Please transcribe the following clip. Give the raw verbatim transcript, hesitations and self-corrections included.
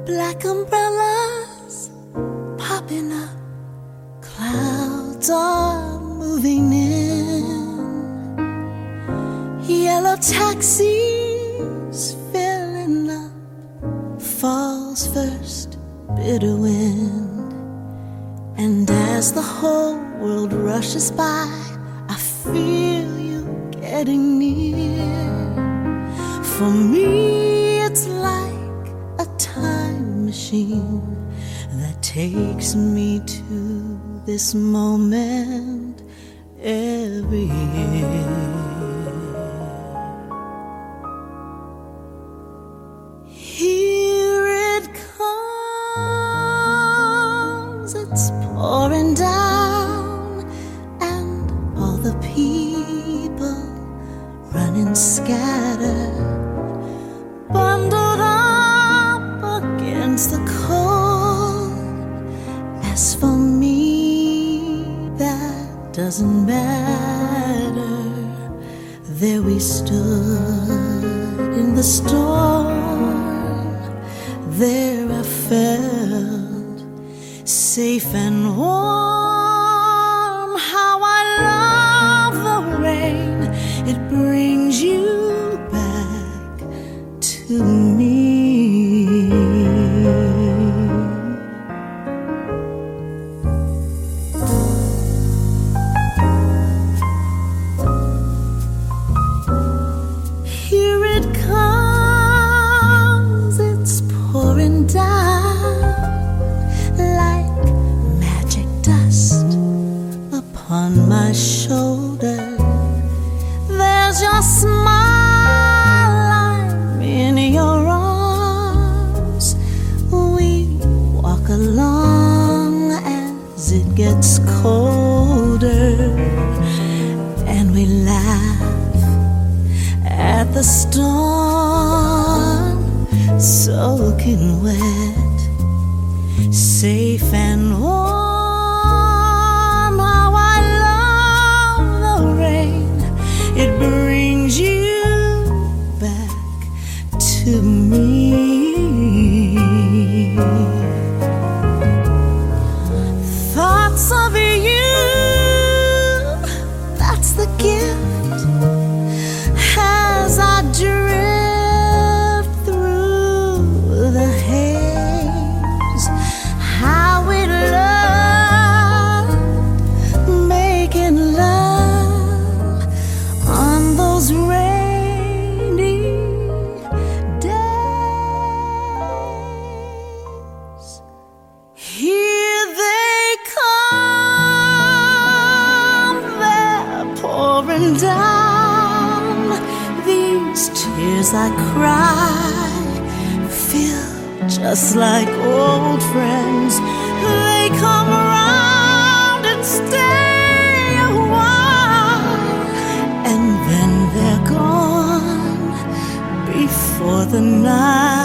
Black umbrellas popping up, clouds are moving in, yellow taxis filling up, fall's first bitter wind. And as the whole world rushes by, I feel you getting near. For me it's like a time machine that takes me to this moment every year. Here it comes, it's pouring down, and all the people running scattered, bundled up against the cold. As for me, that doesn't matter. There we stood in the storm, there I felt safe and warm. How I love the rain, it brings you back to me. Here it comes, it's pouring down like magic dust upon my shoulder. There's your smile, I'm in your arms. We walk along as it gets colder, and we laugh at the storm, soaking wet, safe and warm. How I love the rain, it brings you back to me. Thoughts of you, that's the gift. As I drift through the haze, how we loved making love on those rainy days. Here they come, they're pouring down. These tears I cry feel just like old friends. They come around and stay a while, and then they're gone before the night